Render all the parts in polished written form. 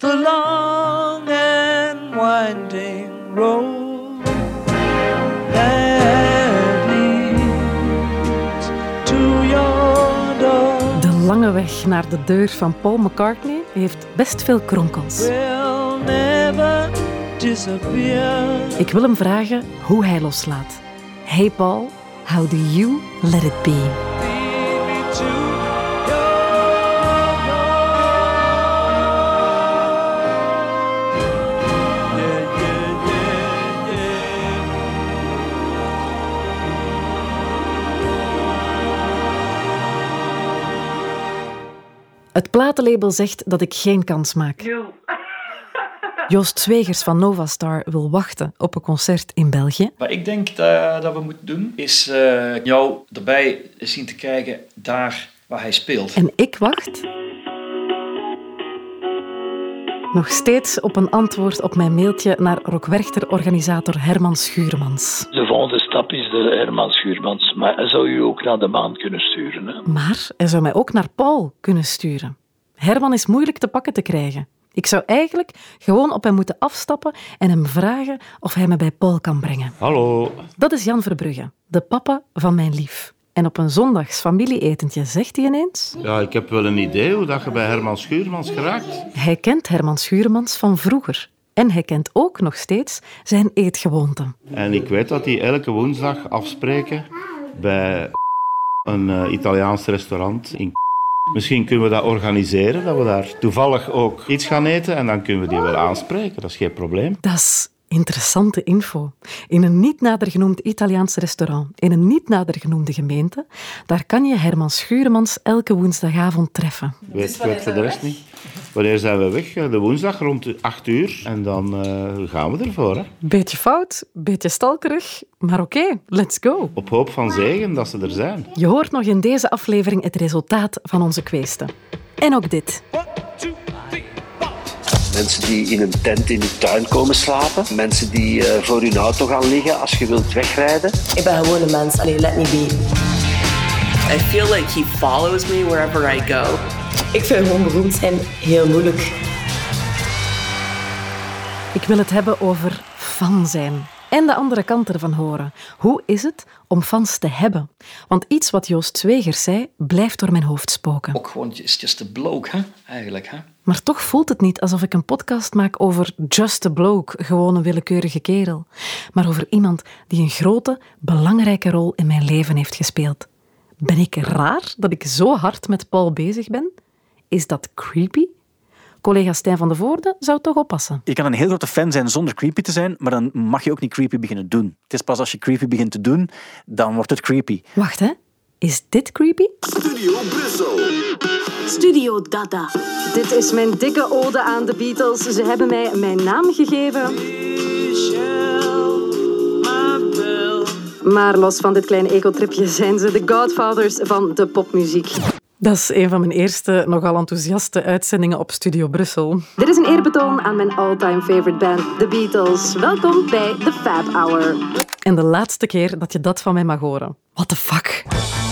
the long and winding road that leads to your door. De lange weg naar de deur van Paul McCartney heeft best veel kronkels. Will never disappear. Ik wil hem vragen hoe hij loslaat. Hey Paul, how do you let it be? Lead me to your yeah, yeah, yeah, yeah. Het platenlabel zegt dat ik geen kans maak. Joost Zwegers van Novastar wil wachten op een concert in België. Wat ik denk dat we moeten doen, is jou erbij zien te krijgen daar waar hij speelt. En ik wacht nog steeds op een antwoord op mijn mailtje naar Rock Werchter-organisator Herman Schuurmans. De volgende stap is de Herman Schuurmans. Maar hij zou u ook naar de maan kunnen sturen. Hè? Maar hij zou mij ook naar Paul kunnen sturen. Herman is moeilijk te pakken te krijgen. Ik zou eigenlijk gewoon op hem moeten afstappen en hem vragen of hij me bij Paul kan brengen. Hallo. Dat is Jan Verbrugge, de papa van mijn lief. En op een zondags familieetentje zegt hij ineens... Ja, ik heb wel een idee hoe dat je bij Herman Schuurmans geraakt. Hij kent Herman Schuurmans van vroeger. En hij kent ook nog steeds zijn eetgewoonten. En ik weet dat die elke woensdag afspreken bij een Italiaans restaurant in. Misschien kunnen we dat organiseren, dat we daar toevallig ook iets gaan eten en dan kunnen we die wel aanspreken. Dat is geen probleem. Dat is interessante info. In een niet nader genoemd Italiaans restaurant, in een niet nader genoemde gemeente, daar kan je Herman Schuurmans elke woensdagavond treffen. Weet voor de rest niet. Wanneer zijn we weg? De woensdag rond 8 uur. En dan gaan we ervoor. Hè? Beetje fout, beetje stalkerig, maar oké, let's go. Op hoop van zegen dat ze er zijn. Je hoort nog in deze aflevering het resultaat van onze kweesten. En ook dit. Mensen die in een tent in de tuin komen slapen. Mensen die voor hun auto gaan liggen als je wilt wegrijden. Ik ben gewoon een mens. Allee, let me be. I feel like he follows me wherever I go. Ik vind gewoon beroemd zijn heel moeilijk. Ik wil het hebben over fan zijn. En de andere kant ervan horen. Hoe is het om fans te hebben? Want iets wat Joost Zwegers zei, blijft door mijn hoofd spoken. Ook gewoon just a bloke, hè? Eigenlijk. Hè? Maar toch voelt het niet alsof ik een podcast maak over just a bloke, gewoon een willekeurige kerel. Maar over iemand die een grote, belangrijke rol in mijn leven heeft gespeeld. Ben ik raar dat ik zo hard met Paul bezig ben? Is dat creepy? Collega Stijn van de Voorde zou toch oppassen. Je kan een heel grote fan zijn zonder creepy te zijn, maar dan mag je ook niet creepy beginnen doen. Het is pas als je creepy begint te doen, dan wordt het creepy. Wacht, hè? Is dit creepy? Studio Brussel. Studio Dada. Dit is mijn dikke ode aan de Beatles. Ze hebben mij mijn naam gegeven. Maar los van dit kleine egotripje zijn ze de godfathers van de popmuziek. Dat is een van mijn eerste, nogal enthousiaste uitzendingen op Studio Brussel. Dit is een eerbetoon aan mijn all-time favorite band, The Beatles. Welkom bij The Fab Hour. En de laatste keer dat je dat van mij mag horen. What the fuck?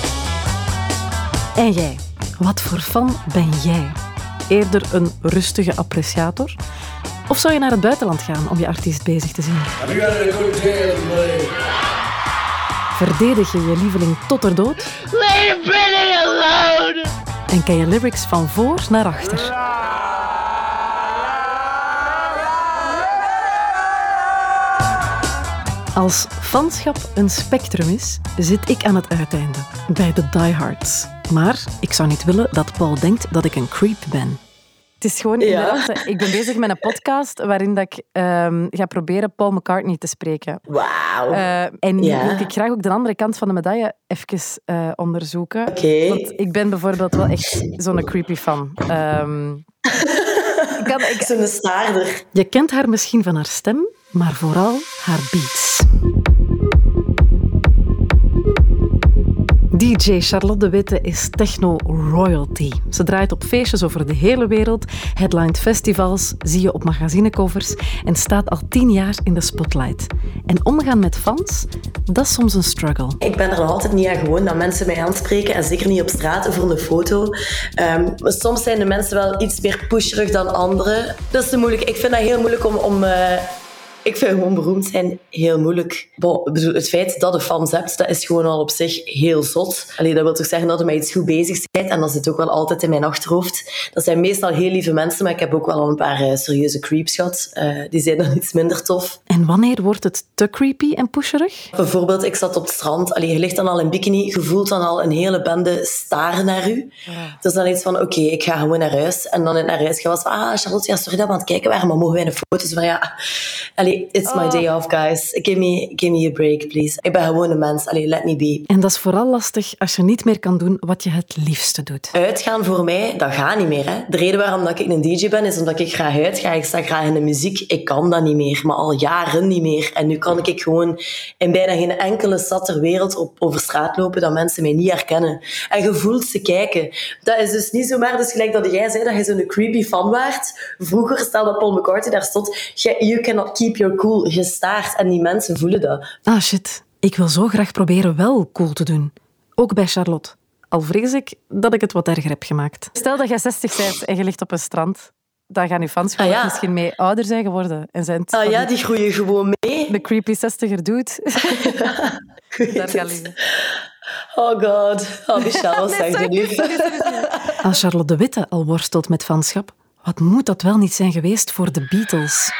En jij? Wat voor fan ben jij? Eerder een rustige appreciator? Of zou je naar het buitenland gaan om je artiest bezig te zien? Verdedig je je lieveling tot er dood? Leave Britney alone! En ken je lyrics van voor naar achter? Als fanschap een spectrum is, zit ik aan het uiteinde, bij de diehards. Maar ik zou niet willen dat Paul denkt dat ik een creep ben. Het is gewoon inderdaad... Ik ben bezig met een podcast waarin dat ik ga proberen Paul McCartney te spreken. Wauw. En wil ik graag ook de andere kant van de medaille even onderzoeken. Oké. Want ik ben bijvoorbeeld wel echt zo'n creepy fan. Ik zo'n staarder. Je kent haar misschien van haar stem, maar vooral haar beats. DJ Charlotte de Witte is techno-royalty. Ze draait op feestjes over de hele wereld, headlined festivals, zie je op magazinecovers en staat al 10 jaar in de spotlight. En omgaan met fans, dat is soms een struggle. Ik ben er nog altijd niet aan gewoon dat mensen mij aanspreken en zeker niet op straat voor een foto. Soms zijn de mensen wel iets meer pusherig dan anderen. Dat is te moeilijk. Ik vind dat heel moeilijk om ik vind gewoon beroemd zijn heel moeilijk. Het feit dat je fans hebt, dat is gewoon al op zich heel zot. Dat wil toch zeggen dat je met iets goed bezig bent. En dat zit ook wel altijd in mijn achterhoofd. Dat zijn meestal heel lieve mensen, maar ik heb ook wel al een paar serieuze creeps gehad. Die zijn dan iets minder tof. En wanneer wordt het te creepy en pusherig? Bijvoorbeeld, ik zat op het strand. Je ligt dan al in bikini. Je voelt dan al een hele bende staren naar u. Ja. Dus dan iets van, oké, ik ga gewoon naar huis. En dan naar huis gaan we Charlotte, ja, sorry dat we aan het kijken waren, maar mogen wij een foto? Dus van ja... It's my day off, guys. Give me a break, please. Ik ben gewoon een mens. Let me be. En dat is vooral lastig als je niet meer kan doen wat je het liefste doet. Uitgaan voor mij, dat gaat niet meer. Hè. De reden waarom dat ik een DJ ben, is omdat ik graag uitga. Ik sta graag in de muziek. Ik kan dat niet meer, maar al jaren niet meer. En nu kan ik gewoon in bijna geen enkele stad ter wereld over straat lopen dat mensen mij niet herkennen. En je voelt ze kijken. Dat is dus niet zomaar, dus gelijk dat jij zei dat je zo'n creepy fan waart. Vroeger, stel dat Paul McCartney daar stond, you cannot keep your cool. Je staart en die mensen voelen dat. Ah shit, ik wil zo graag proberen wel cool te doen. Ook bij Charlotte. Al vrees ik dat ik het wat erger heb gemaakt. Stel dat jij 60 bent en je ligt op een strand. Dan gaan je fans misschien mee ouder zijn geworden. En zijn die groeien gewoon mee. De creepy 60er dude. Daar gaan liggen. Oh god. Oh Michel, wat zeg je nu? Als Charlotte de Witte al worstelt met fanschap, wat moet dat wel niet zijn geweest voor de Beatles?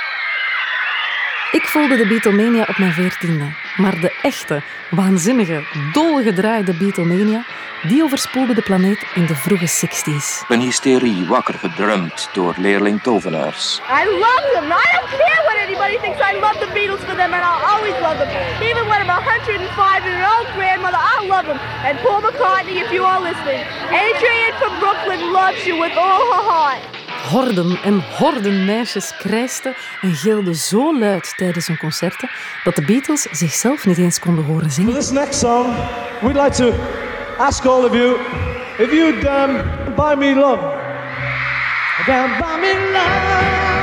Ik voelde de Beatlemania op mijn 14e. Maar de echte, waanzinnige, dolgedraaide Beatlemania, die overspoelde de planeet in de vroege 60's. Een hysterie wakker gedrumd door leerling-tovenaars. I love them. I don't care what anybody thinks. I love the Beatles for them and I'll always love them. Even when I'm 105 and an old grandmother, I love them. And Paul McCartney, if you are listening. Adrienne from Brooklyn loves you with all her heart. Horden en horden meisjes krijsten en gilden zo luid tijdens hun concerten dat de Beatles zichzelf niet eens konden horen zingen. For this next song, we'd like to ask all of you if you'd buy me love. Buy me love.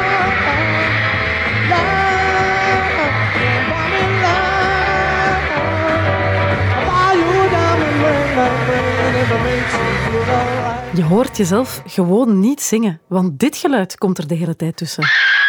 Buy me love. Buy you a diamond ring if it makes you feel alright. Je hoort jezelf gewoon niet zingen, want dit geluid komt er de hele tijd tussen.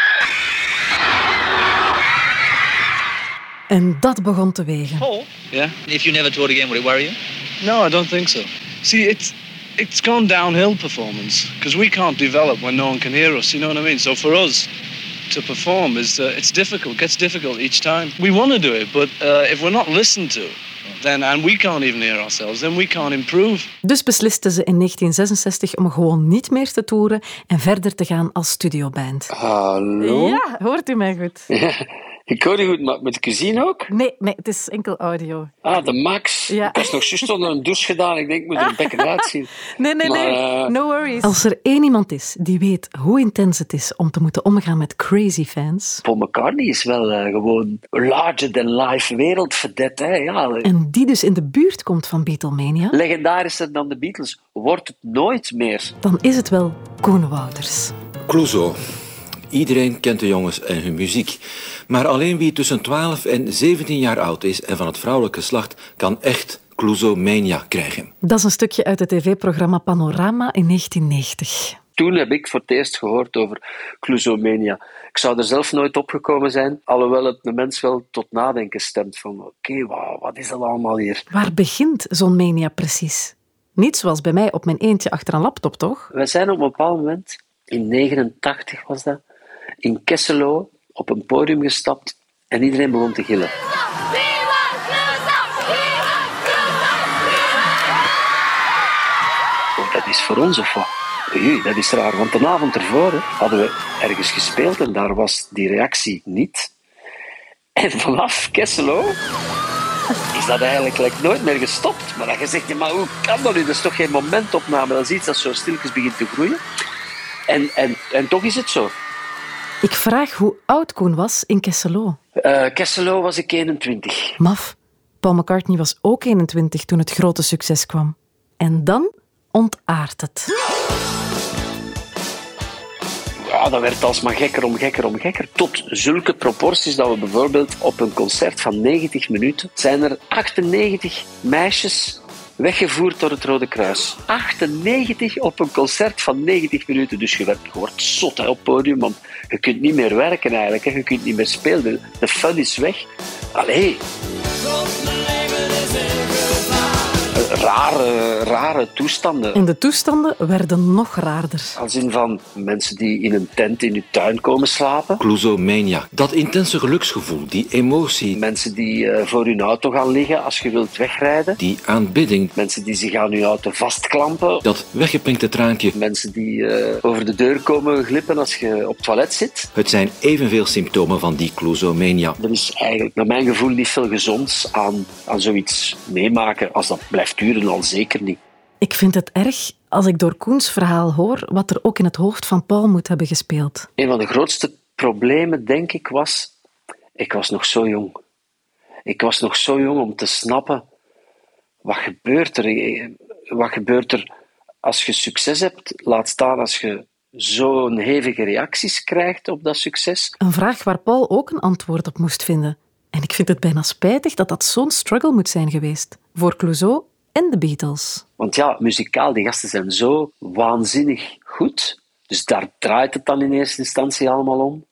En dat begon te wegen. Paul? Yeah? If you never toured again, would it worry you? No, I don't think so. See, it's gone downhill performance, because we can't develop when no one can hear us, you know what I mean? So for us to perform, it's difficult, gets difficult each time. We want to do it, but if we're not listened to, and we can't even hear ourselves, then we can't improve. Dus beslisten ze in 1966 om gewoon niet meer te toeren en verder te gaan als studioband. Hallo? Ja, hoort u mij goed? Ja, ik hoor je goed, maar met de cuisine ook? Nee, het is enkel audio. De Max. Ja. Ik was nog juist onder een douche gedaan. Ik denk, ik moet er een bekken uitzien. Nee, no worries. Als er één iemand is die weet hoe intens het is om te moeten omgaan met crazy fans... Paul McCartney is wel gewoon larger-than-life wereldverdette. Ja. En die dus in de buurt komt van Beatlemania... Legendarischer dan de Beatles wordt het nooit meer. Dan is het wel Koen Wouters. Clouseau. Iedereen kent de jongens en hun muziek. Maar alleen wie tussen 12 en 17 jaar oud is en van het vrouwelijke geslacht kan echt Clouseau-mania krijgen. Dat is een stukje uit het tv-programma Panorama in 1990. Toen heb ik voor het eerst gehoord over Clouseau-mania. Ik zou er zelf nooit opgekomen zijn, alhoewel het de mens wel tot nadenken stemt van oké, wat is dat allemaal hier? Waar begint zo'n mania precies? Niet zoals bij mij op mijn eentje achter een laptop, toch? We zijn op een bepaald moment, in 1989 was dat, in Kesselo op een podium gestapt en iedereen begon te gillen. Dat is voor ons of wat? Oei, dat is raar, want de avond ervoor hadden we ergens gespeeld en daar was die reactie niet. En vanaf Kesselo is dat eigenlijk nooit meer gestopt. Maar dan je zegt, maar hoe kan dat nu? Dat is toch geen momentopname? Dat is iets dat zo stilletjes begint te groeien. En toch is het zo. Ik vraag hoe oud Koen was in Kesselo. Kesselo was ik 21. Maf. Paul McCartney was ook 21 toen het grote succes kwam. En dan ontaardt het. Ja, dat werd alsmaar gekker om gekker. Tot zulke proporties dat we bijvoorbeeld op een concert van 90 minuten... zijn er 98 meisjes weggevoerd door het Rode Kruis. 98 op een concert van 90 minuten. Dus je wordt zot op het podium, want je kunt niet meer werken eigenlijk. Hè. Je kunt niet meer spelen. De fun is weg. Allee. Rare toestanden. En de toestanden werden nog raarder. Als in van mensen die in een tent in je tuin komen slapen. Clouzomania. Dat intense geluksgevoel, die emotie. Mensen die voor hun auto gaan liggen als je wilt wegrijden. Die aanbidding. Mensen die zich aan je auto vastklampen. Dat weggepinkte traantje. Mensen die over de deur komen glippen als je op het toilet zit. Het zijn evenveel symptomen van die clouzomania. Er is eigenlijk, naar mijn gevoel, niet veel gezonds aan zoiets meemaken. Als dat blijft duren, al zeker niet. Ik vind het erg als ik door Koens verhaal hoor wat er ook in het hoofd van Paul moet hebben gespeeld. Een van de grootste problemen, denk ik, was... Ik was nog zo jong. Ik was nog zo jong om te snappen... Wat gebeurt er? Wat gebeurt er als je succes hebt? Laat staan als je zo'n hevige reacties krijgt op dat succes. Een vraag waar Paul ook een antwoord op moest vinden. En ik vind het bijna spijtig dat dat zo'n struggle moet zijn geweest. Voor Clouseau en de Beatles. Want ja, muzikaal, die gasten zijn zo waanzinnig goed. Dus daar draait het dan in eerste instantie allemaal om.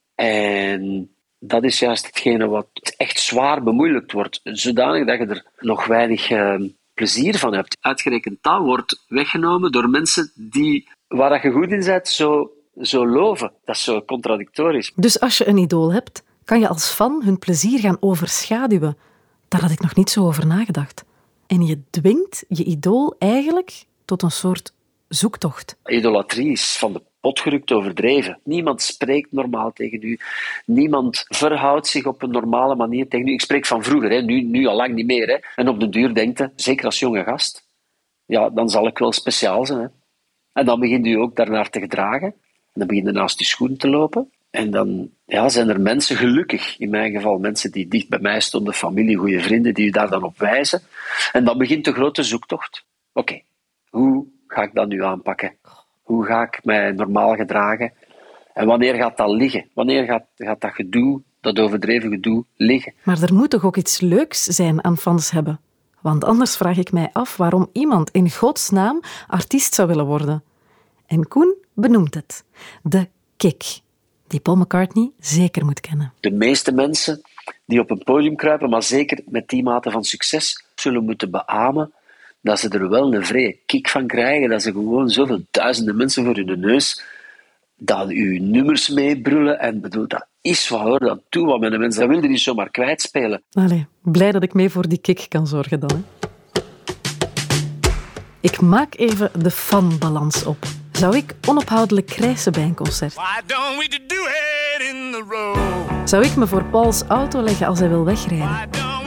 En dat is juist hetgene wat echt zwaar bemoeilijkt wordt. Zodanig dat je er nog weinig plezier van hebt. Uitgerekend dat wordt weggenomen door mensen die, waar je goed in bent, zo loven. Dat is zo contradictorisch. Dus als je een idool hebt, kan je als fan hun plezier gaan overschaduwen. Daar had ik nog niet zo over nagedacht. En je dwingt je idool eigenlijk tot een soort zoektocht. Idolatrie is van de pot gerukt overdreven. Niemand spreekt normaal tegen u. Niemand verhoudt zich op een normale manier tegen u. Ik spreek van vroeger, hè. Nu al lang niet meer. Hè. En op de duur denkt je, zeker als jonge gast, ja, dan zal ik wel speciaal zijn. Hè. En dan begint u ook daarnaar te gedragen. En dan begint u naast uw schoen te lopen. En dan zijn er mensen, gelukkig in mijn geval, mensen die dicht bij mij stonden, familie, goede vrienden, die u daar dan op wijzen. En dan begint de grote zoektocht. Oké, hoe ga ik dat nu aanpakken? Hoe ga ik mij normaal gedragen? En wanneer gaat dat liggen? Wanneer gaat dat gedoe, dat overdreven gedoe, liggen? Maar er moet toch ook iets leuks zijn aan fans hebben? Want anders vraag ik mij af waarom iemand in godsnaam artiest zou willen worden. En Koen benoemt het. De kick, die Paul McCartney zeker moet kennen. De meeste mensen die op een podium kruipen, maar zeker met die mate van succes, zullen moeten beamen dat ze er wel een vrije kick van krijgen, dat ze gewoon zoveel duizenden mensen voor hun neus, dat uw nummers meebrullen. En bedoel, dat is wat, hoor, dat doet wat met de mensen. Dat wil je niet zomaar kwijtspelen. Allee, blij dat ik mee voor die kick kan zorgen dan. Hè. Ik maak even de fanbalans op. Zou ik onophoudelijk krijsen bij een concert? Zou ik me voor Pauls auto leggen als hij wil wegrijden?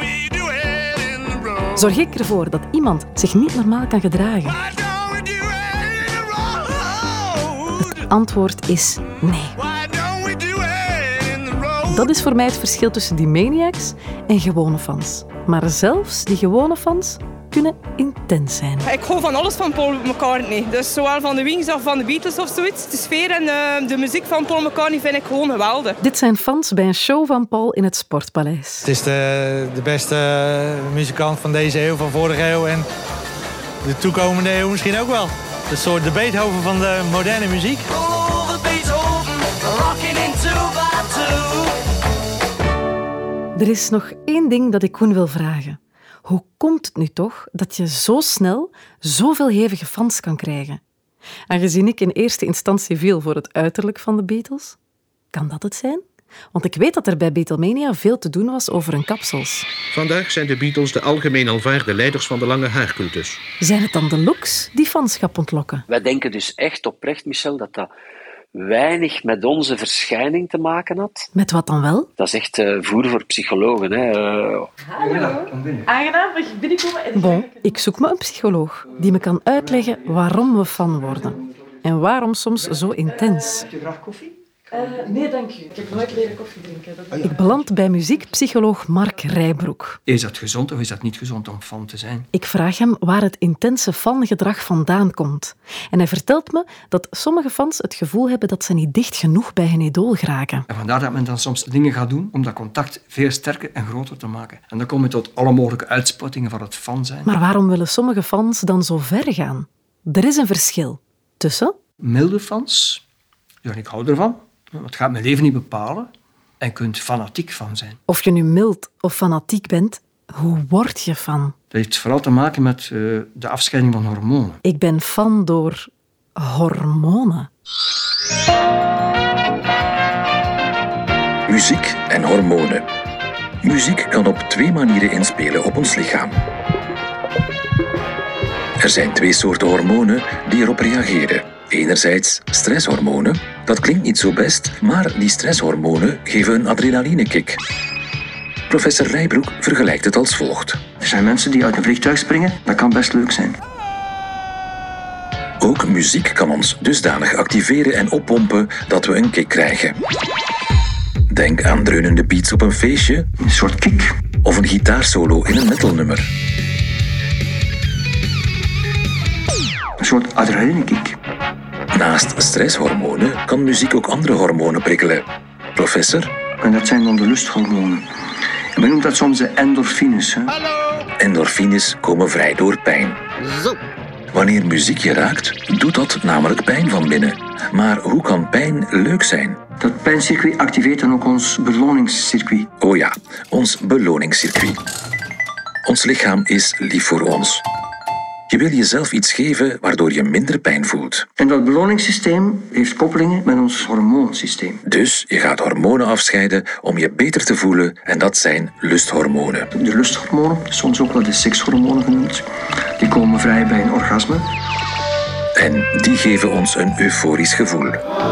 Zorg ik ervoor dat iemand zich niet normaal kan gedragen? Het antwoord is nee. Dat is voor mij het verschil tussen die maniacs en gewone fans. Maar zelfs die gewone fans kunnen intens zijn. Ik hou van alles van Paul McCartney. Dus zowel van de Wings als van de Beatles of zoiets. De sfeer en de muziek van Paul McCartney vind ik gewoon geweldig. Dit zijn fans bij een show van Paul in het Sportpaleis. Het is de beste muzikant van deze eeuw, van vorige eeuw en de toekomende eeuw misschien ook wel. Een soort de Beethoven van de moderne muziek. Er is nog één ding dat ik Koen wil vragen. Hoe komt het nu toch dat je zo snel zoveel hevige fans kan krijgen? Aangezien ik in eerste instantie viel voor het uiterlijk van de Beatles, kan dat het zijn? Want ik weet dat er bij Beatlemania veel te doen was over hun kapsels. Vandaag zijn de Beatles de algemeen aanvaarde leiders van de lange haarcultus. Zijn het dan de looks die fanschap ontlokken? Wij denken dus echt oprecht, Michel, dat dat weinig met onze verschijning te maken had. Met wat dan wel? Dat is echt voer voor psychologen. Hè. Hallo. Aangenaam, mag je binnenkomen? Bon, ik zoek me een psycholoog die me kan uitleggen waarom we fan worden. En waarom soms zo intens. Heb je graag koffie? Nee, dank u. Ik heb nooit leren koffie drinken. Ik beland bij muziekpsycholoog Mark Rijbroek. Is dat gezond of is dat niet gezond om fan te zijn? Ik vraag hem waar het intense fangedrag vandaan komt. En hij vertelt me dat sommige fans het gevoel hebben dat ze niet dicht genoeg bij hun idool geraken. En vandaar dat men dan soms dingen gaat doen om dat contact veel sterker en groter te maken. En dan kom je tot alle mogelijke uitsputtingen van het fan zijn. Maar waarom willen sommige fans dan zo ver gaan? Er is een verschil tussen... milde fans, ja, ik hou ervan. Het gaat mijn leven niet bepalen. En je kunt fanatiek van zijn. Of je nu mild of fanatiek bent, hoe word je fan? Dat heeft vooral te maken met de afscheiding van hormonen. Ik ben fan door hormonen. Muziek en hormonen. Muziek kan op 2 manieren inspelen op ons lichaam. Er zijn 2 soorten hormonen die erop reageren. Enerzijds stresshormonen. Dat klinkt niet zo best, maar die stresshormonen geven een adrenalinekick. Professor Rijbroek vergelijkt het als volgt. Er zijn mensen die uit een vliegtuig springen. Dat kan best leuk zijn. Ook muziek kan ons dusdanig activeren en oppompen dat we een kick krijgen. Denk aan dreunende beats op een feestje. Een soort kick. Of een gitaarsolo in een metalnummer. Een soort adrenalinekick. Naast stresshormonen kan muziek ook andere hormonen prikkelen. Professor? En dat zijn dan de lusthormonen. En men noemt dat soms de endorfines. Hè? Endorfines komen vrij door pijn. Zo. Wanneer muziek je raakt, doet dat namelijk pijn van binnen. Maar hoe kan pijn leuk zijn? Dat pijncircuit activeert dan ook ons beloningscircuit. Oh ja, ons beloningscircuit. Ons lichaam is lief voor ons. Je wil jezelf iets geven waardoor je minder pijn voelt. En dat beloningssysteem heeft koppelingen met ons hormoonsysteem. Dus je gaat hormonen afscheiden om je beter te voelen en dat zijn lusthormonen. De lusthormonen, soms ook wel de sekshormonen genoemd, die komen vrij bij een orgasme. En die geven ons een euforisch gevoel.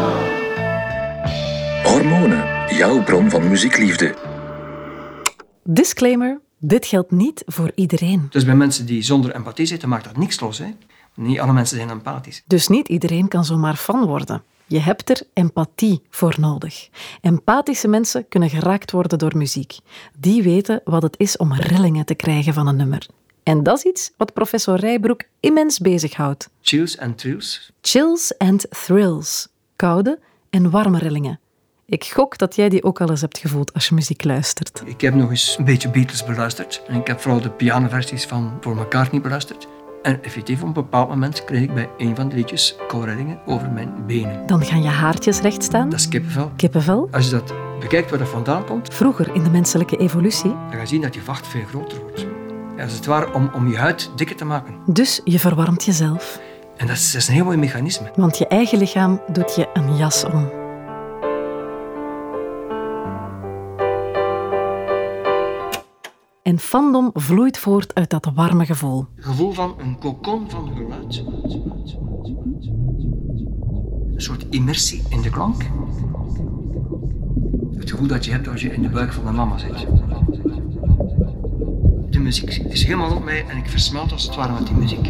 Hormonen, jouw bron van muziekliefde. Disclaimer. Dit geldt niet voor iedereen. Dus bij mensen die zonder empathie zitten, maakt dat niks los. Hè? Niet alle mensen zijn empathisch. Dus niet iedereen kan zomaar fan worden. Je hebt er empathie voor nodig. Empathische mensen kunnen geraakt worden door muziek. Die weten wat het is om rillingen te krijgen van een nummer. En dat is iets wat professor Rijbroek immens bezighoudt. Chills and thrills. Chills and thrills. Koude en warme rillingen. Ik gok dat jij die ook al eens hebt gevoeld als je muziek luistert. Ik heb nog eens een beetje Beatles beluisterd. En ik heb vooral de pianoversies van Paul McCartney beluisterd. En effectief, op een bepaald moment kreeg ik bij een van de liedjes koolrillingen over mijn benen. Dan gaan je haartjes recht staan. Dat is kippenvel. Kippenvel? Als je dat bekijkt waar dat vandaan komt... Vroeger in de menselijke evolutie... dan ga je zien dat je vacht veel groter wordt. Ja, als het ware om je huid dikker te maken. Dus je verwarmt jezelf. En dat is een heel mooi mechanisme. Want je eigen lichaam doet je een jas om. En fandom vloeit voort uit dat warme gevoel. Het gevoel van een cocon van geluid. Een soort immersie in de klank. Het gevoel dat je hebt als je in de buik van de mama zit. De muziek is helemaal op mij en ik versmelt als het ware met die muziek.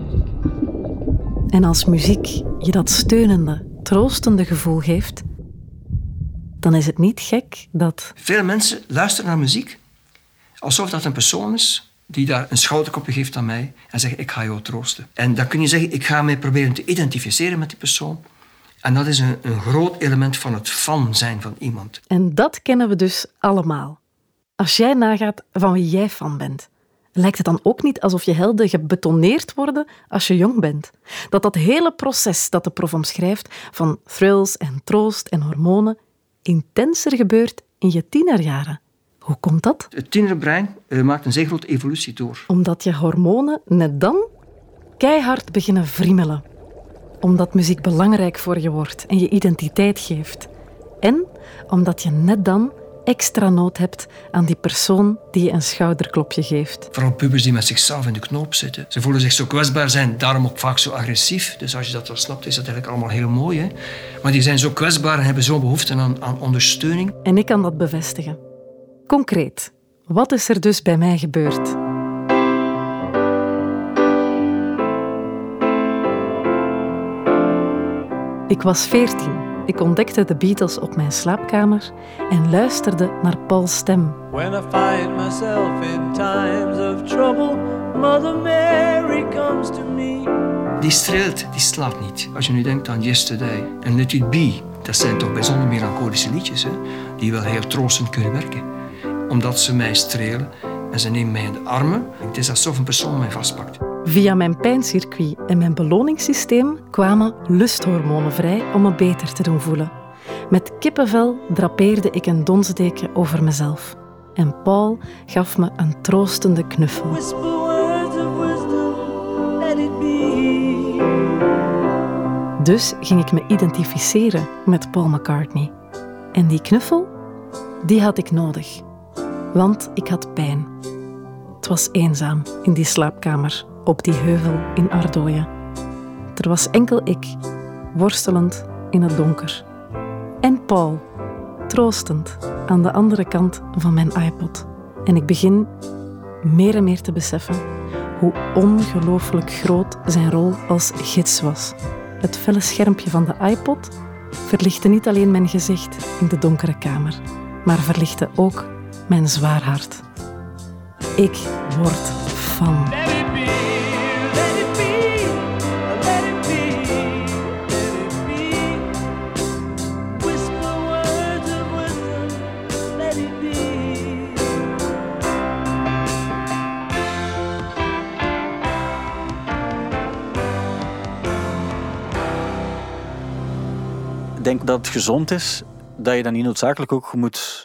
En als muziek je dat steunende, troostende gevoel geeft, dan is het niet gek dat... Veel mensen luisteren naar muziek alsof dat een persoon is die daar een schouderklopje geeft aan mij en zegt, ik ga jou troosten. En dan kun je zeggen, ik ga mij proberen te identificeren met die persoon. En dat is een groot element van het fan zijn van iemand. En dat kennen we dus allemaal. Als jij nagaat van wie jij fan bent, lijkt het dan ook niet alsof je helden gebetoneerd worden als je jong bent? Dat hele proces dat de prof omschrijft van thrills en troost en hormonen intenser gebeurt in je tienerjaren. Hoe komt dat? Het tienerbrein maakt een zeer grote evolutie door. Omdat je hormonen net dan keihard beginnen wriemelen. Omdat muziek belangrijk voor je wordt en je identiteit geeft. En omdat je net dan extra nood hebt aan die persoon die je een schouderklopje geeft. Vooral pubers die met zichzelf in de knoop zitten. Ze voelen zich zo kwetsbaar, zijn daarom ook vaak zo agressief. Dus als je dat wel snapt, is dat eigenlijk allemaal heel mooi. Hè? Maar die zijn zo kwetsbaar en hebben zo'n behoefte aan ondersteuning. En ik kan dat bevestigen. Concreet, wat is er dus bij mij gebeurd? Ik was 14 Ik ontdekte de Beatles op mijn slaapkamer en luisterde naar Paul's stem. When I find myself in times of trouble, Mother Mary comes to me. Die streelt, die slaapt niet. Als je nu denkt aan Yesterday en Let It Be, dat zijn toch bijzonder melancholische liedjes, hè? Die wel heel troostend kunnen werken. Omdat ze mij strelen en ze nemen mij in de armen. Het is alsof een persoon mij vastpakt. Via mijn pijncircuit en mijn beloningssysteem kwamen lusthormonen vrij om me beter te doen voelen. Met kippenvel drapeerde ik een donsdeken over mezelf. En Paul gaf me een troostende knuffel. Dus ging ik me identificeren met Paul McCartney. En die knuffel, die had ik nodig. Want ik had pijn. Het was eenzaam in die slaapkamer op die heuvel in Ardooien. Er was enkel ik, worstelend in het donker. En Paul, troostend aan de andere kant van mijn iPod. En ik begin meer en meer te beseffen hoe ongelooflijk groot zijn rol als gids was. Het felle schermpje van de iPod verlichtte niet alleen mijn gezicht in de donkere kamer, maar verlichtte ook mijn zwaar hart. Ik word fan. Ik denk dat het gezond is dat je dan niet noodzakelijk ook moet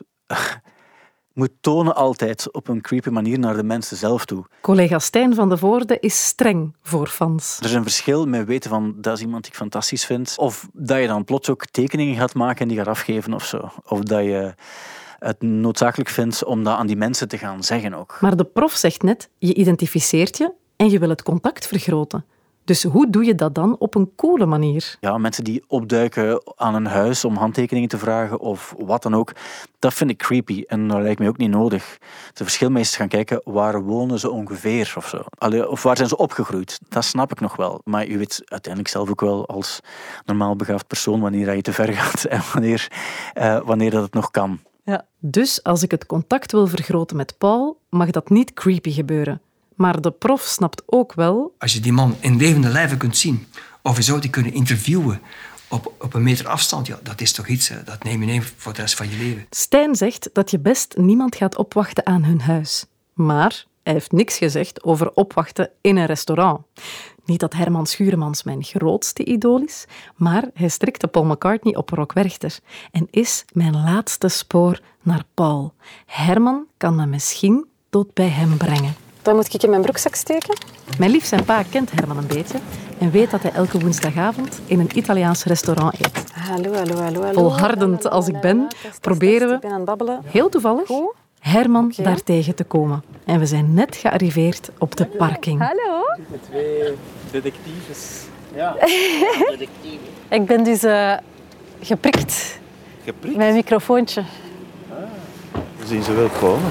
tonen altijd op een creepy manier naar de mensen zelf toe. Collega Stijn van de Voorde is streng voor fans. Er is een verschil met weten van dat is iemand die ik fantastisch vind, of dat je dan plots ook tekeningen gaat maken en die gaat afgeven of zo. Of dat je het noodzakelijk vindt om dat aan die mensen te gaan zeggen ook. Maar de prof zegt net, je identificeert je en je wil het contact vergroten. Dus hoe doe je dat dan op een coole manier? Ja, mensen die opduiken aan een huis om handtekeningen te vragen of wat dan ook, dat vind ik creepy en dat lijkt mij ook niet nodig. Het verschil mee is te gaan kijken, waar wonen ze ongeveer of zo. Of waar zijn ze opgegroeid? Dat snap ik nog wel. Maar je weet uiteindelijk zelf ook wel als normaal begaafd persoon wanneer je te ver gaat en wanneer dat het nog kan. Ja. Dus als ik het contact wil vergroten met Paul, mag dat niet creepy gebeuren. Maar de prof snapt ook wel... Als je die man in levende lijve kunt zien, of je zou die kunnen interviewen op een meter afstand, ja, dat is toch iets, hè? Dat neem je mee voor de rest van je leven. Stijn zegt dat je best niemand gaat opwachten aan hun huis. Maar hij heeft niks gezegd over opwachten in een restaurant. Niet dat Herman Schuremans mijn grootste idool is, maar hij strikte Paul McCartney op Rock Werchter en is mijn laatste spoor naar Paul. Herman kan me misschien tot bij hem brengen. Dat moet ik in mijn broekzak steken. Mijn lief zijn pa kent Herman een beetje en weet dat hij elke woensdagavond in een Italiaans restaurant eet. Hallo. Volhardend als ik ben, proberen we, Ik ben aan het babbelen. heel toevallig, Herman daar tegen te komen. En we zijn net gearriveerd op de parking. Hallo. De twee detectives. Ja, Ik ben dus geprikt. Geprikt? Met een microfoontje. We zien ze wel komen.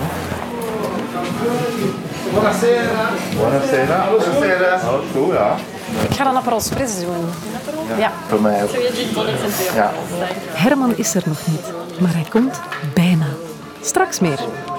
Buonasera. Buonasera. Alles goed, ja. Ik ga dan Aperol Spritz doen. Ja. Voor mij ook. Ja. Herman is er nog niet, maar hij komt bijna. Straks meer.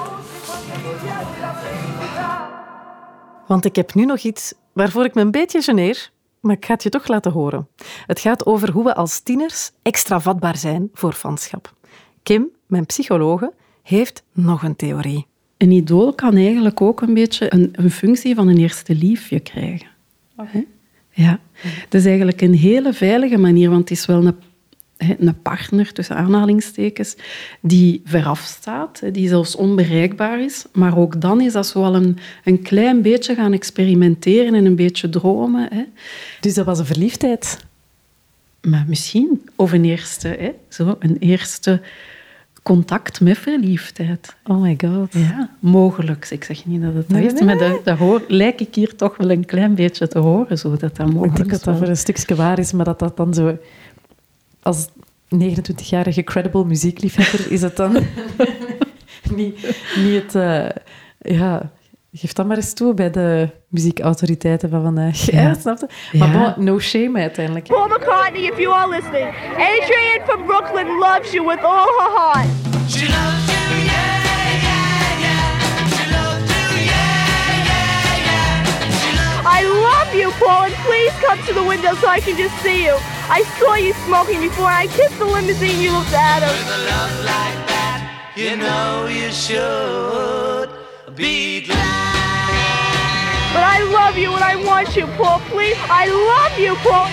Want ik heb nu nog iets waarvoor ik me een beetje geneer, maar ik ga het je toch laten horen. Het gaat over hoe we als tieners extra vatbaar zijn voor fanschap. Kim, mijn psychologe, heeft nog een theorie. Een idool kan eigenlijk ook een beetje een functie van een eerste liefje krijgen. Okay. Ja, dat is eigenlijk een hele veilige manier, want het is wel een partner, tussen aanhalingstekens, die veraf staat, die zelfs onbereikbaar is. Maar ook dan is dat zo wel een klein beetje gaan experimenteren en een beetje dromen. Hè. Dus dat was een verliefdheid? Maar misschien. Of een eerste contact met verliefdheid. Oh my god. Ja, mogelijk. Ik zeg niet dat het dat is, maar dat lijkt ik hier toch wel een klein beetje te horen, zo dat mogelijk is. Ik denk dat dat voor een stukje waar is, maar dat dan zo... Als 29-jarige credible muziekliefhebber is het dan niet Geef dat maar eens toe bij de muziekautoriteiten van vandaag. Ja. Ja, snap je? Maar bon, no shame uiteindelijk. Paul McCartney, if you are listening. Adrian from Brooklyn loves you with all her heart. She loves you, yeah, yeah, yeah. She loves you, yeah, yeah, yeah. I love you, Paul, and please come to the window so I can just see you. I saw you smoking before, and I kissed the limousine you looked at him. With a love like that, you know you should be glad. But I love you and I want you, Paul. Please, I love you, Paul.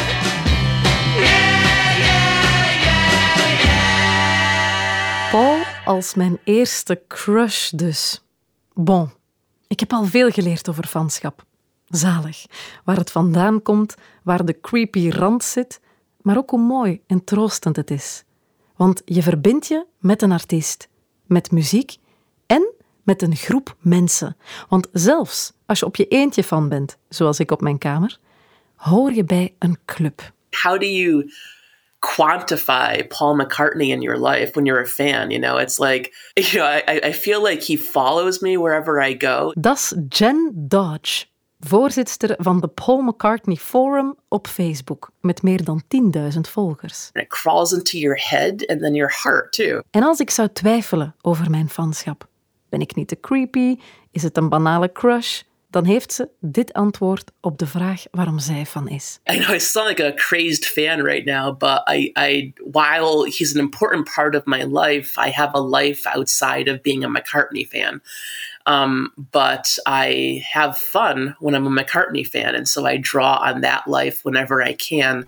Paul als mijn eerste crush dus. Bon, ik heb al veel geleerd over fanschap. Zalig. Waar het vandaan komt, waar de creepy rand zit, maar ook hoe mooi en troostend het is. Want je verbindt je met een artiest, met muziek en met een groep mensen. Want zelfs als je op je eentje fan bent, zoals ik op mijn kamer, hoor je bij een club. How do you quantify Paul McCartney in your life when you're a fan? You know, it's like, you know, I feel like he follows me wherever I go. Dat is Jen Dodge, voorzitster van de Paul McCartney Forum op Facebook, met meer dan 10.000 volgers. And it crawls into your head and then your heart too. En als ik zou twijfelen over mijn fanschap, ben ik niet te creepy? Is het een banale crush? Dan heeft ze dit antwoord op de vraag waarom zij fan is. I know I sound like a crazed fan right now, but I while he's an important part of my life, I have a life outside of being a McCartney fan. But I have fun when I'm a McCartney fan, and so I draw on that life whenever I can.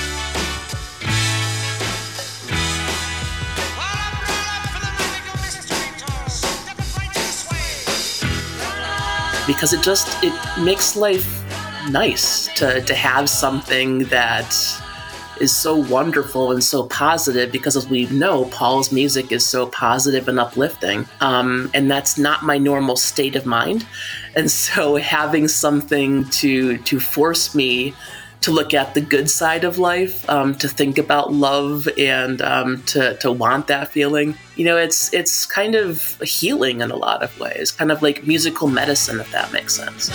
Because it makes life nice to have something that is so wonderful and so positive, because as we know, Paul's music is so positive and uplifting. And that's not my normal state of mind. And so having something to force me to look at the good side of life, to think about love and to want that feeling. You know, it's kind of healing in a lot of ways, kind of like musical medicine, if that makes sense.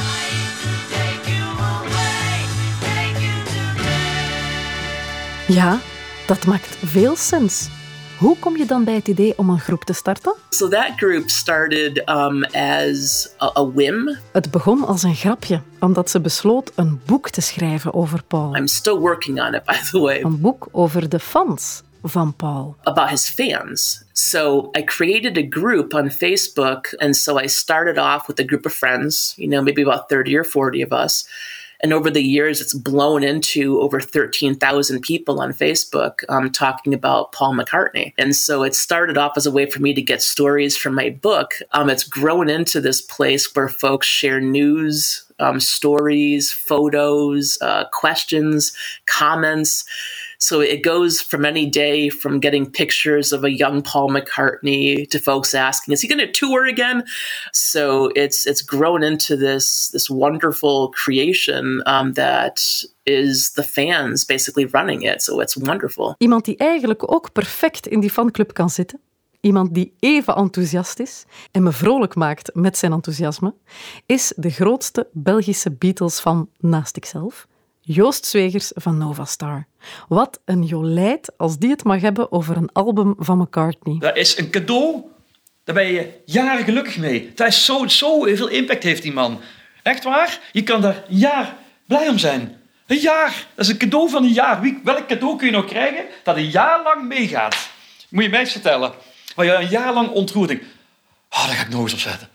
Ja, dat maakt veel sens. Hoe kom je dan bij het idee om een groep te starten? So that group started as a whim. Het begon als een grapje, omdat ze besloot een boek te schrijven over Paul. I'm still working on it, by the way. Een boek over de fans van Paul. About his fans. So I created a group on Facebook, and so I started off with a group of friends, you know, maybe about 30 or 40 of us. And over the years, it's blown into over 13,000 people on Facebook talking about Paul McCartney. And so it started off as a way for me to get stories from my book. It's grown into this place where folks share news, stories, photos, questions, comments. So it goes from any day from getting pictures of a young Paul McCartney to folks asking, is he going to tour again? So it's grown into this wonderful creation that is the fans basically running it. So it's wonderful. Iemand die eigenlijk ook perfect in die fanclub kan zitten. Iemand die even enthousiast is en me vrolijk maakt met zijn enthousiasme, is de grootste Belgische Beatles-fan naast ikzelf, Joost Zwegers van Nova Star. Wat een jolijt als die het mag hebben over een album van McCartney. Dat is een cadeau, daar ben je jaren gelukkig mee. Dat is zo veel impact heeft die man. Echt waar, je kan daar een jaar blij om zijn. Een jaar, dat is een cadeau van een jaar. Welk cadeau kun je nou krijgen dat een jaar lang meegaat? Moet je mij eens vertellen. Waar je een jaar lang ontroert denkt, dat ga ik nog eens opzetten.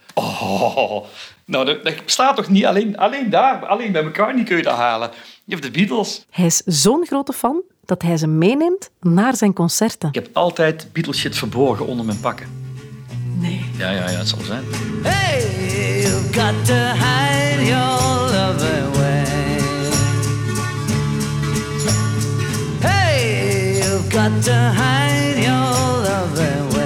Nou, dat bestaat toch niet alleen daar. Alleen bij McCartney kun je dat halen. Je hebt de Beatles. Hij is zo'n grote fan dat hij ze meeneemt naar zijn concerten. Ik heb altijd Beatles shit verborgen onder mijn pakken. Nee. Ja, het zal zijn. Hey, you've got to hide your love away. Hey, you've got to hide your love away.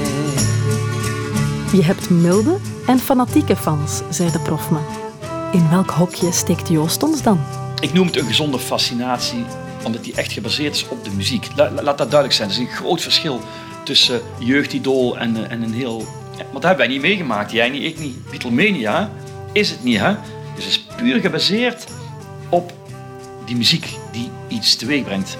Je hebt milde en fanatieke fans, zei de prof me. In welk hokje steekt Joost ons dan? Ik noem het een gezonde fascinatie, omdat die echt gebaseerd is op de muziek. Laat dat duidelijk zijn. Er is een groot verschil tussen jeugdidool en een heel Want dat hebben wij niet meegemaakt, jij niet, ik niet. Beatlemania is het niet, hè? Dus het is puur gebaseerd op die muziek die iets teweeg brengt.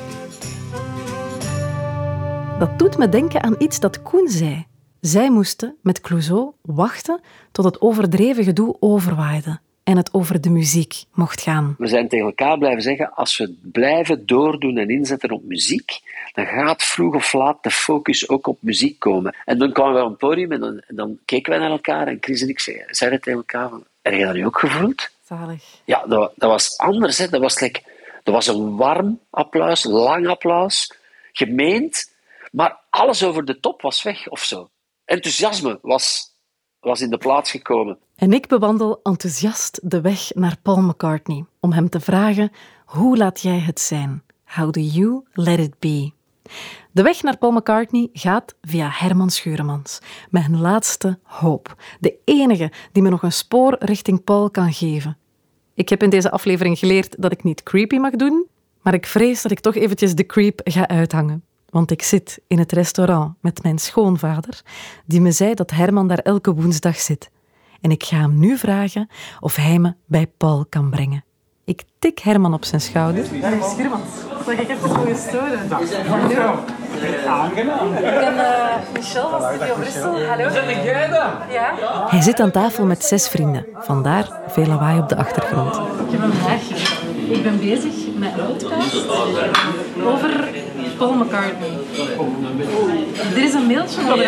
Dat doet me denken aan iets dat Koen zei. Zij moesten met Clouseau wachten tot het overdreven gedoe overwaaide en het over de muziek mocht gaan. We zijn tegen elkaar blijven zeggen, als we blijven doordoen en inzetten op muziek, dan gaat vroeg of laat de focus ook op muziek komen. En dan kwamen we op het podium en dan keken wij naar elkaar en Chris en ik zeiden tegen elkaar van, heb je dat nu ook gevoeld? Zalig. Ja, dat was anders. Hè. Dat was een warm applaus, lang applaus, gemeend, maar alles over de top was weg of zo. Enthousiasme was in de plaats gekomen. En ik bewandel enthousiast de weg naar Paul McCartney om hem te vragen, hoe laat jij het zijn? How do you let it be? De weg naar Paul McCartney gaat via Herman Scheuremans, mijn laatste hoop. De enige die me nog een spoor richting Paul kan geven. Ik heb in deze aflevering geleerd dat ik niet creepy mag doen, maar ik vrees dat ik toch eventjes de creep ga uithangen. Want ik zit in het restaurant met mijn schoonvader, die me zei dat Herman daar elke woensdag zit. En ik ga hem nu vragen of hij me bij Paul kan brengen. Ik tik Herman op zijn schouder. Daar is Scheuremans. Zal ik even voor je storen? Hallo. Aangenaam. Ik ben Michel van Studio Brussel. Hallo. Ben jij dan? Ja. Hij zit aan tafel met 6 vrienden. Vandaar veel lawaai op de achtergrond. Ik heb een vraagje. Ik ben bezig met een podcast over Paul McCartney. Er is een mailtje van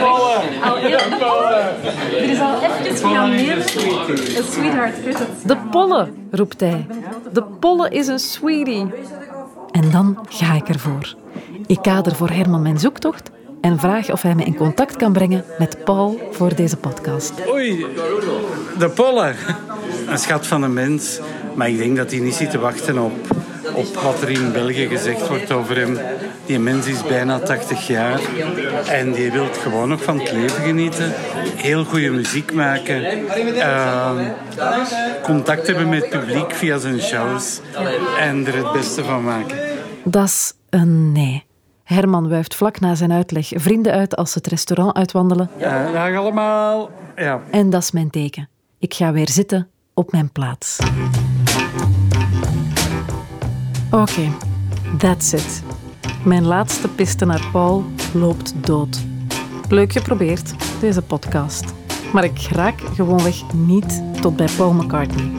er is al eventjes gaan mailen. Een sweetheart credit. De Polle, roept hij. De Polle is een sweetie. En dan ga ik ervoor. Ik kader voor Herman mijn zoektocht en vraag of hij me in contact kan brengen met Paul voor deze podcast. Oei, de Polle. Een schat van een mens. Maar ik denk dat hij niet zit te wachten op wat er in België gezegd wordt over hem. Die mens is bijna 80 jaar en die wil gewoon nog van het leven genieten. Heel goede muziek maken. Contact hebben met het publiek via zijn shows en er het beste van maken. Dat is een nee. Herman wuift vlak na zijn uitleg vrienden uit als ze het restaurant uitwandelen. Dag allemaal. Ja. En dat is mijn teken. Ik ga weer zitten op mijn plaats. Oké, that's it. Mijn laatste piste naar Paul loopt dood. Leuk geprobeerd, deze podcast. Maar ik raak gewoonweg niet tot bij Paul McCartney.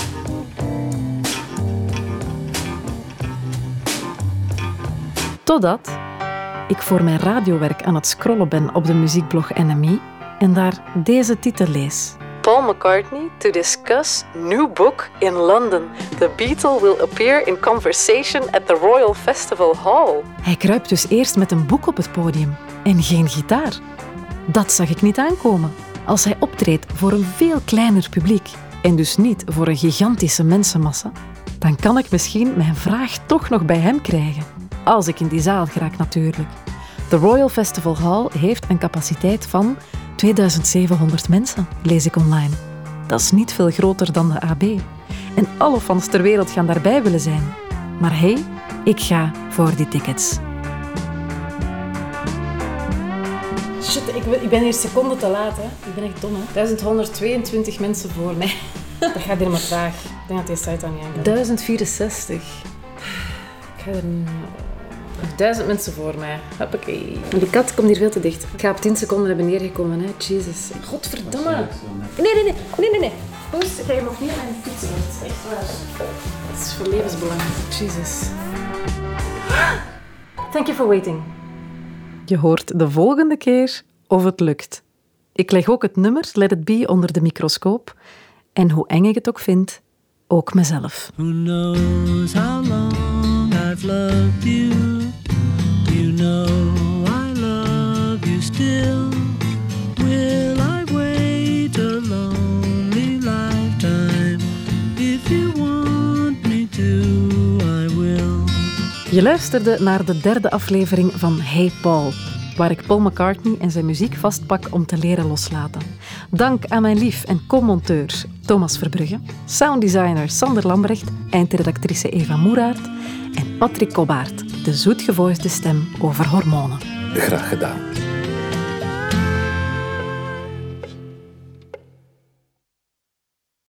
Totdat ik voor mijn radiowerk aan het scrollen ben op de muziekblog NME en daar deze titel lees. Paul McCartney to discuss new book in London. The Beatle will appear in conversation at the Royal Festival Hall. Hij kruipt dus eerst met een boek op het podium en geen gitaar. Dat zag ik niet aankomen. Als hij optreedt voor een veel kleiner publiek en dus niet voor een gigantische mensenmassa, dan kan ik misschien mijn vraag toch nog bij hem krijgen. Als ik in die zaal geraak natuurlijk. De Royal Festival Hall heeft een capaciteit van 2700 mensen, lees ik online. Dat is niet veel groter dan de AB. En alle fans ter wereld gaan daarbij willen zijn. Maar hey, ik ga voor die tickets. Shit, ik ben hier seconden te laat, hè. Ik ben echt dom, hè. 1122 mensen voor mij. Dat gaat helemaal traag. Ik denk dat die site aan niet aan kan. 1064. Ik ga er... 1000 mensen voor mij. Hoppakee. Die kat komt hier veel te dicht. Ik ga op 10 seconden hebben neergekomen, hè. Jesus. Godverdomme. Nee. Poes, jij mag niet aan mijn fiets. Dat is echt waar. Dat is voor levensbelang. Jesus. Thank you for waiting. Je hoort de volgende keer of het lukt. Ik leg ook het nummer Let It Be onder de microscoop. En hoe eng ik het ook vind, ook mezelf. Who knows how long I've loved you? You know I love you still. Will I wait a lonely lifetime? If you want me to, I will. Je luisterde naar de 3e aflevering van Hey Paul, waar ik Paul McCartney en zijn muziek vastpak om te leren loslaten. Dank aan mijn lief en co-monteur Thomas Verbrugge, sounddesigner Sander Lambrecht, eindredactrice Eva Moeraert en Patrick Kobbaert, de zoetgevoisde stem over hormonen. Graag gedaan.